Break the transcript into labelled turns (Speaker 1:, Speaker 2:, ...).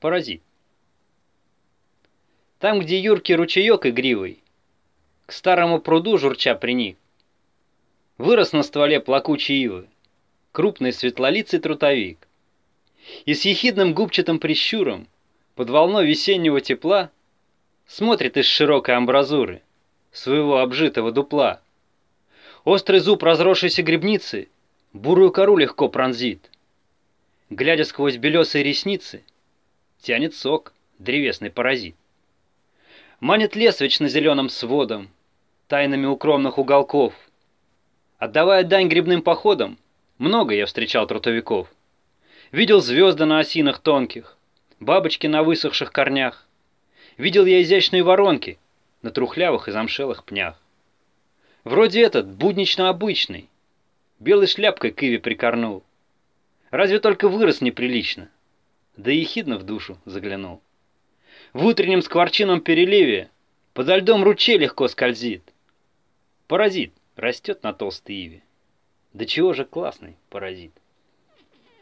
Speaker 1: Паразит. Там, где юркий ручеек игривый, к старому пруду журча приник, вырос на стволе плакучей ивы крупный светлолицый трутовик. И с ехидным губчатым прищуром под волной весеннего тепла смотрит из широкой амбразуры своего обжитого дупла. Острый зуб разросшейся грибницы бурую кору легко пронзит. Глядя сквозь белесые ресницы, тянет сок древесный паразит. Манит лес вечно зеленым сводом, тайнами укромных уголков. Отдавая дань грибным походам, много я встречал трутовиков. Видел звезды на осинах тонких, бабочки на высохших корнях. Видел я изящные воронки на трухлявых и замшелых пнях. Вроде этот, буднично обычный, белой шляпкой к иве прикорнул. Разве только вырос неприлично, да ехидно в душу заглянул. В утреннем скворчином переливе подо льдом ручей легко скользит. Паразит растет на толстой иве. Да чего же классный паразит.